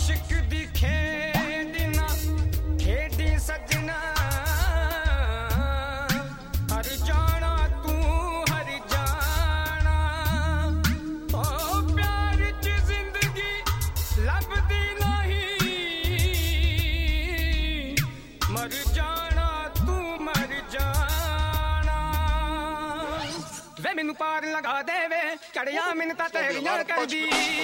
इश्क दी खेड ना खेडी सजना हर जाना तू हर जाना ओ प्यार च जिंदगी लभदी नहीं मर जाना तू मर जाना वे मैनू पार लगा दे वे कड़िया मिन्नतां तेरियां करदी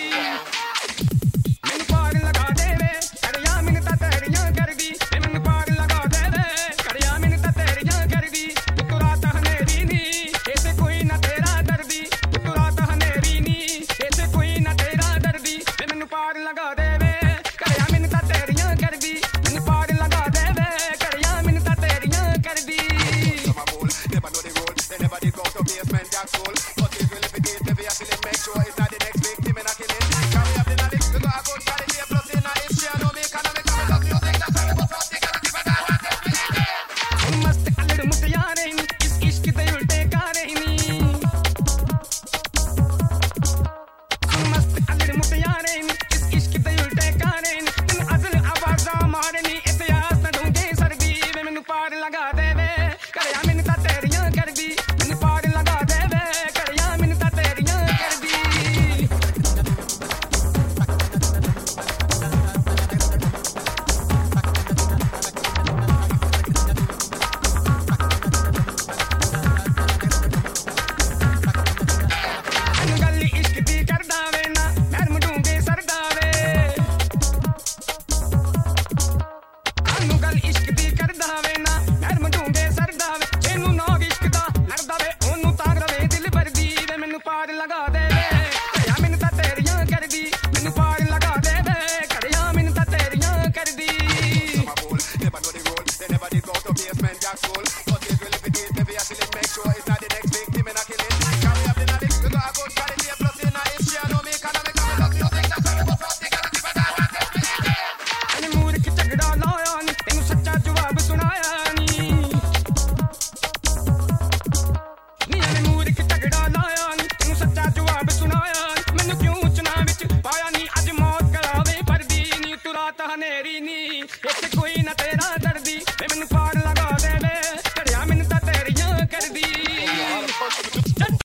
मैनू पार लगा दे वे कड़िया मिन्नतां तेरियां करदी मैनू पार लगा दे वे कड़िया मिन्नतां तेरियां करदी तू रात हनेरी नी ऐसे कोई ना तेरा दर्दी तू रात हनेरी नी ऐसे कोई ना तेरा दर्दी मैनू पार लगा दे वे कड़िया मिन्नतां तेरियां करदी मैनू पार लगा दे वे कड़िया मिन्नतां तेरियां करदी Never know the role, they never did go to basement, jack soul. But if you live it, maybe I feel it, make sure it's not the next victim in a killing. Can we have the knowledge? We got a good quality, plus in a history, I know me economic, and we love music, that's why we go from the quality, but I want to feel it. मस्त अलड़ मुटियारे नी इस इश्क दे उल्टे कारे नी मस्त अलड़ मुटियारे नी इस इश्क दे उल्टे कारे नी तैनू असल आवाज़ां मारे नी इतिहास ना ढूंढे सरदी वे मैनू पार लगा दे वे कड़िया मिन्नतां तेरियां करदी मैनू पार लगा दे वे कड़िया मिन्नतां तेरियां करदी मैनू गल इश्क दी करदा वे ना नरम ढूंगे सरदा वे मैनू गल इश्क दी करदा वे ना नरम ढूंगे सरदा वे जेनू नाग इश्क दा लड़दा वे ओनू तांग रवे दिल भरदी वे मैनू पार लगा दे वे कड़िया मिन्नतां तेरियां करदी मैनू पार लगा दे वे कड़िया मिन्नतां तेरियां करदी Never know the role, they never did go to basement, jack soul. But if you live it, maybe I feel it, make sure it's not the next victim in a killing. Can we have the knowledge? We got a good quality, plus in a history, I know me economic, and we love music, that's why we go from the quality, but I want to feel it. अने मूर्ख झगड़ा लाया नी तेनू सच्चा जवाब सुनाया नी अने मूर्ख झगड़ा लाया नी तेनू सच्चा जवाब सुनाया मैनू क्यों चुनाव विच पाया नी अज मौत करावे परदी नी तू रात हनेरी नी इत्थे कोई ना तेरा